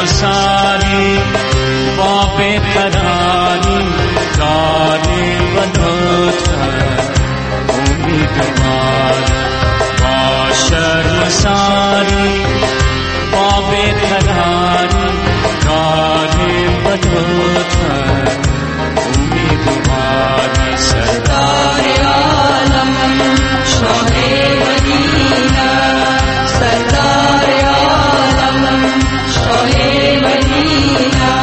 شرمساری با بهترانی داری و لطفت امیدوار با شرمساری با بهترانی داری و لطفت امیدواری سردار عالم شاه مدینه سردار عالم شاه مدینه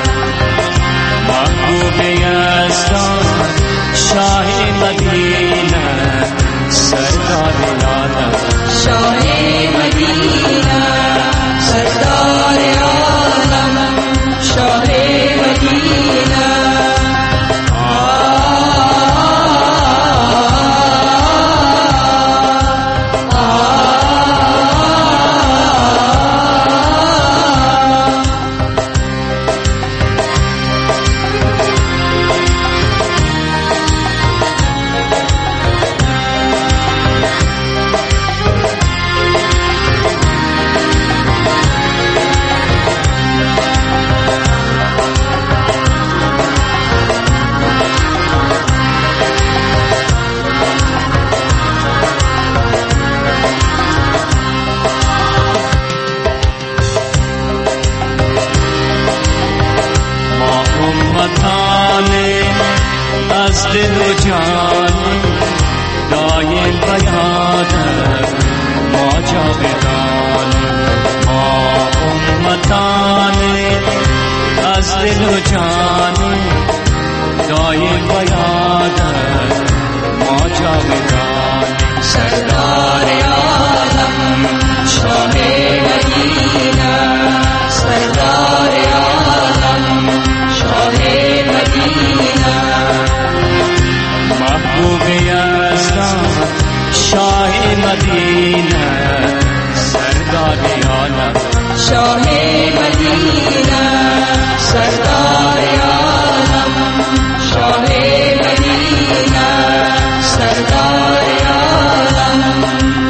محبوب یزدان شاه مدینه سردار عالم شاه مدینه سردار عالم شاه مدینه از دل و جان دایم بیادت ما جاودان ما امتان از دل و جان دایم بیادت ما جاودان سردار عالم شاه مدینه سردار عالم شاه مدینه محبوب یزدان شاه مدینه سردار عالم شاه مدینه سردار عالم شاه مدینه سردار عالم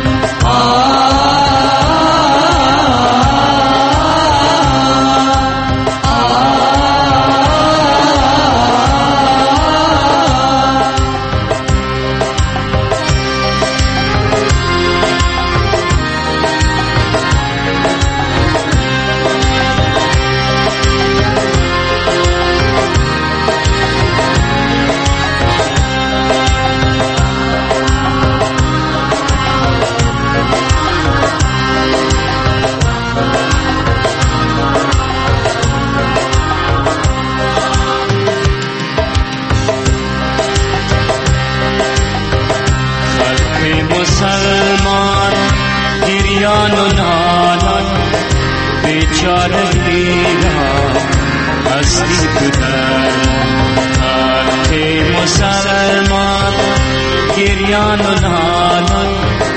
مسلمان گریان و نالان بیچارگی را هستی تو درمان خلق مسلمان گریان و نالان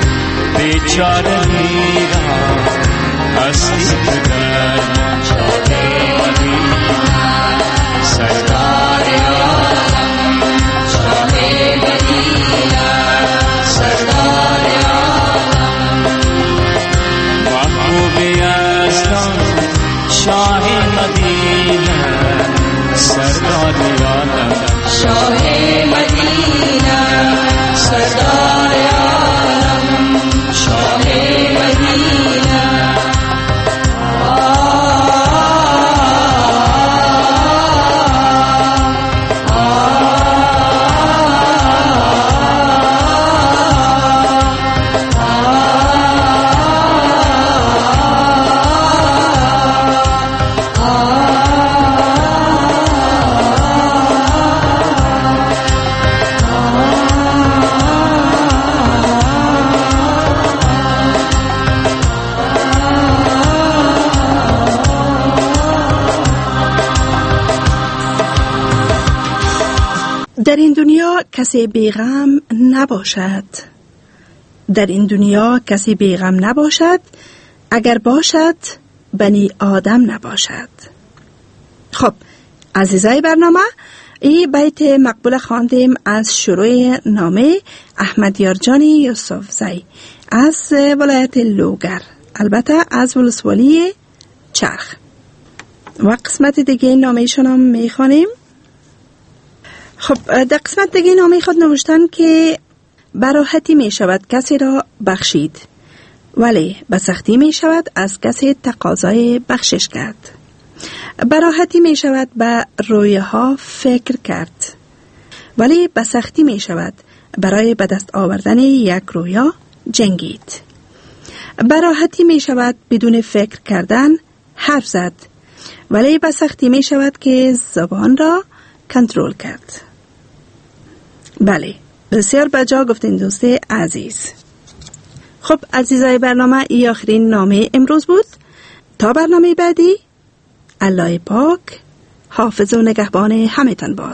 بیچارگی را هستی تو درمان شاه مدینه سردار عالم شاه مدینه سردار عالم محبوب یزدان شاه مدینه سردار عالم شاه مدینه سردار عالم شاه مدینه در این دنیا کسی بیغم نباشد. در این دنیا کسی بیغم نباشد، اگر باشد بنی آدم نباشد. خب عزیزای برنامه، این بیت مقبول خواندیم از شروع نامه احمدیار جان یوسف زی از ولایت لوگر، البته از ولسوالی چرخ. و قسمت دیگه نامه‌شون هم میخوانیم. خب در قسمت دیگه نامه خود نوشتن که براحتی می شود کسی را بخشید، ولی به سختی می شود از کسی تقاضای بخشش کرد. براحتی می شود به رویه ها فکر کرد، ولی به سختی می شود برای به دست آوردن یک رویا جنگید. براحتی می شود بدون فکر کردن حرف زد، ولی به سختی می شود که زبان را کنترل کرد. بله، بسیار بجا گفتین دوست عزیز. خب عزیزای برنامه، این آخرین نامه امروز بود. تا برنامه بعدی، الله پاک حافظ و نگهبان همتان باد.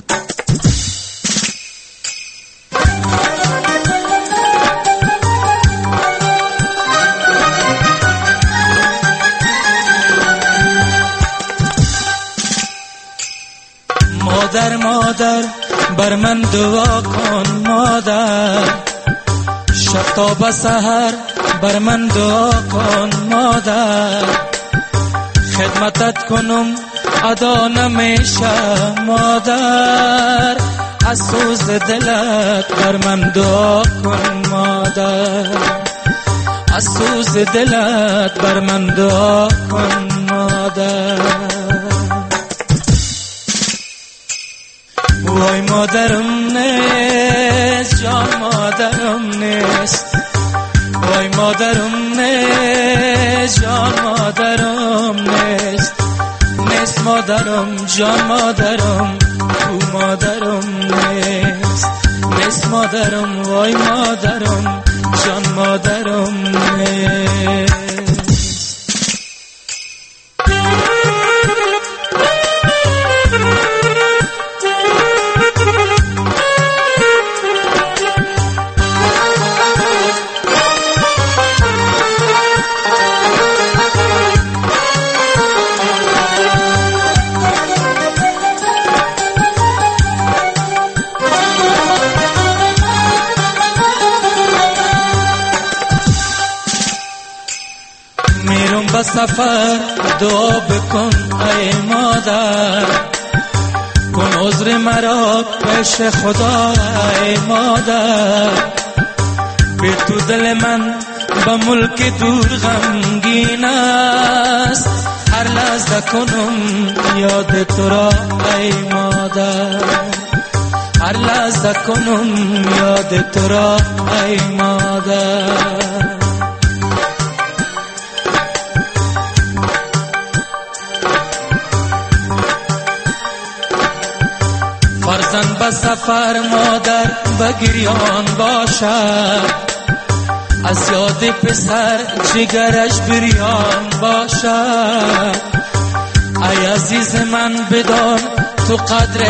مادر مادر بر من دعا کن مادر، شب تا به سحر بر من دعا کن مادر، خدمتت کنم ادا نمیشه مادر، از سوز دلت بر من دعا کن مادر، از سوز دلت بر من دعا کن مادر. وای مادرم نیست جان مادرم نیست، وای مادرم نیست جان مادرم نیست، نیست مادرم جان مادرم تو مادرم نیست، نیست مادرم وای مادرم جان مادرم نیست. به سفر دعا بکن ای مادر، کن عذر مرا پیش خدا ای مادر، به تو دل من به ملک دور غمگین است، هر لحظه کنم یاد تو را ای مادر، هر لحظه کنم یاد تو را ای مادر. فرزند به سفر مادر به گریان باشد، از یاد پسر جگرش بریان باشد، ای عزیز من بدان تو قدر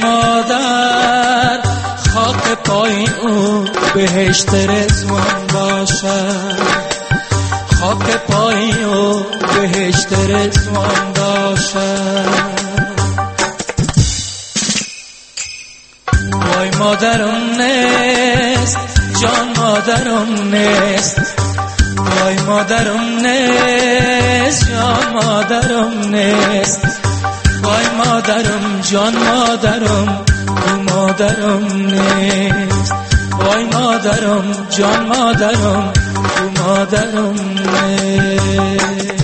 مادر، خاک پای او بهشت رضوان باشد، خاک پای او بهشت رضوان باشد. وای مادرم نیست جان مادرم نیست، وای مادرم نیست جان مادرم نیست، وای مادرم جان مادرم تو مادرم نیست، وای مادرم جان مادرم تو مادرم نیست.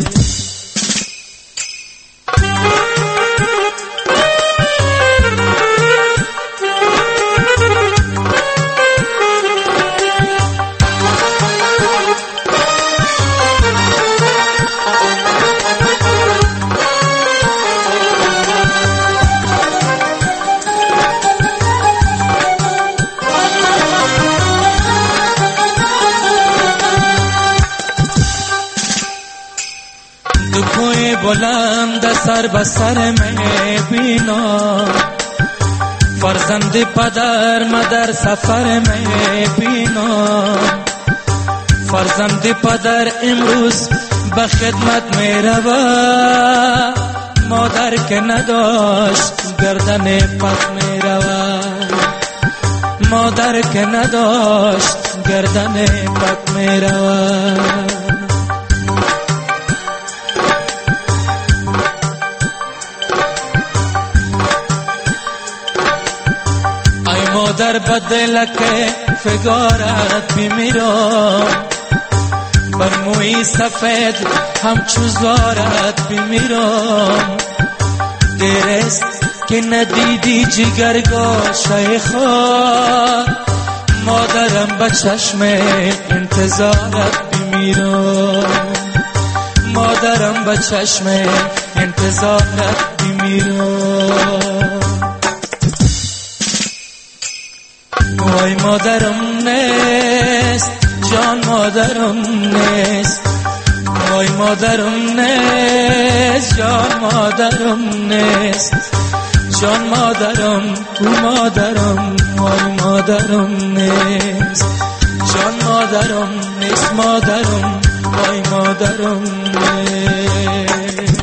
بلند سر به سر می بینا، فرزند پدر مادر سفر می بینا، فرزند پدر امروز به خدمت می رود، مادر که نداشت گردن پس می رود، مادر که نداشت گردن پس می رود. مادر بدلک فگارت بمیرم، بر موی سفید همچو زارت بمیرم. دیرست که ندیدی جگرگاشه خود، مادرم به چشم انتظارت بمیرم، مادرم به چشم انتظارت بمیرم. وای مادرم نیست، جان مادرم نیست، وای مادرم نیست، جان مادرم نیست، جان مادرم تو مادرم، وای مادرم نیست، جان مادرم نیست، مادرم وای مادرم نیست.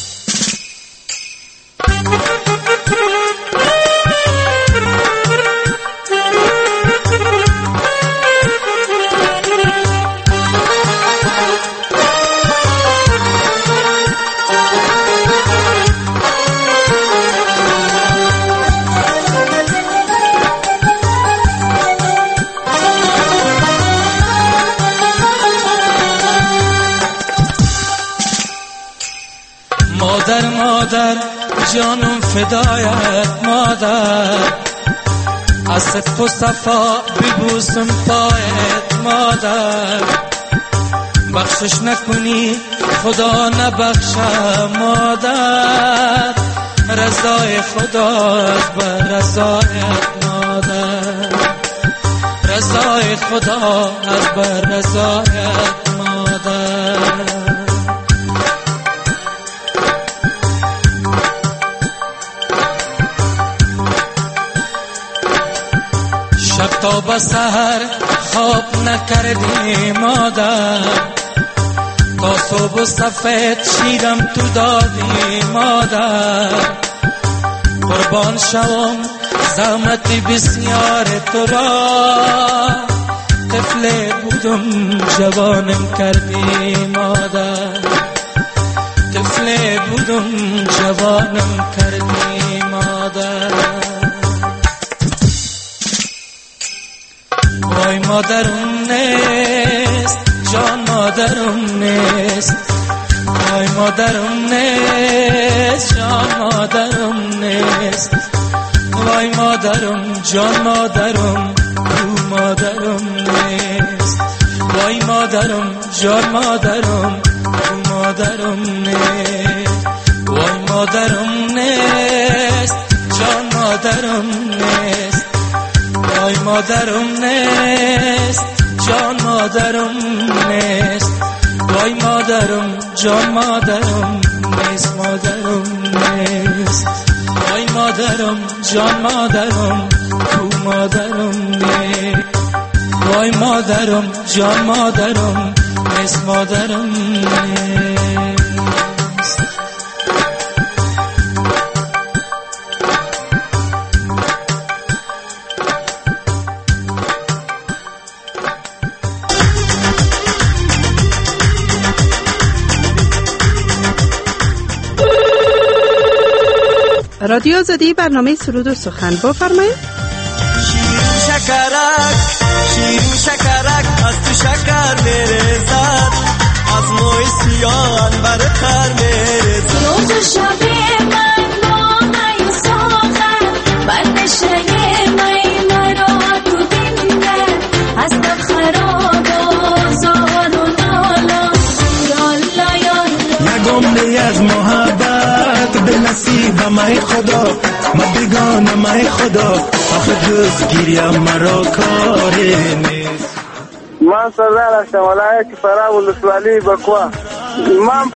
مادر مادر جانم فدایت مادر، از صدق و صفا ببوسم پایت مادر. بخشش نکنی خدا نبخشه مادر، رضای خدا از بر رضایت مادر، رضای خدا از بر رضایت مادر. شب تا به سحر خواب نکردی مادر، تا صبح سفید شیرم تو دادی مادر. قربان شوم زحمت بسیار تو را، طفل بودم جوانم کردی مادر، طفل بودم جوانم کردی مادر. وای مادرم نیست، جان مادرم نیست، وای مادرم نیست، جان مادرم نیست، وای مادرم جان مادرم تو مادرم نیست، وای مادرم جان مادرم تو مادرم نیست، وای مادرم نیست، جان مادرم نیست، وای مادرم نیست، جان مادرم نیست، وای مادرم جان مادرم نیست، مادرم نیست، وای مادرم جان مادرم تو مادرم نیست، وای مادرم جان مادرم نیست، مادرم نیست. رادیو آزادی، برنامه سرود و سخن، بفرمایید. شیرین شکرک، شیرین شکرک، از تو شکر میرزد، از موی سیاه انبرتر میرزد. روز شب من با می ساخن، بر نشنه می مرا تو دینه، هستم خراب و زار و نالا، یالا یالا. نگم از محبت به نصیب می خدا، ما بگانه می خدا، آخه جز گیریم مرا کاری نیست. من سردار هستم، ولایت فرا ولسوالی بکوا. من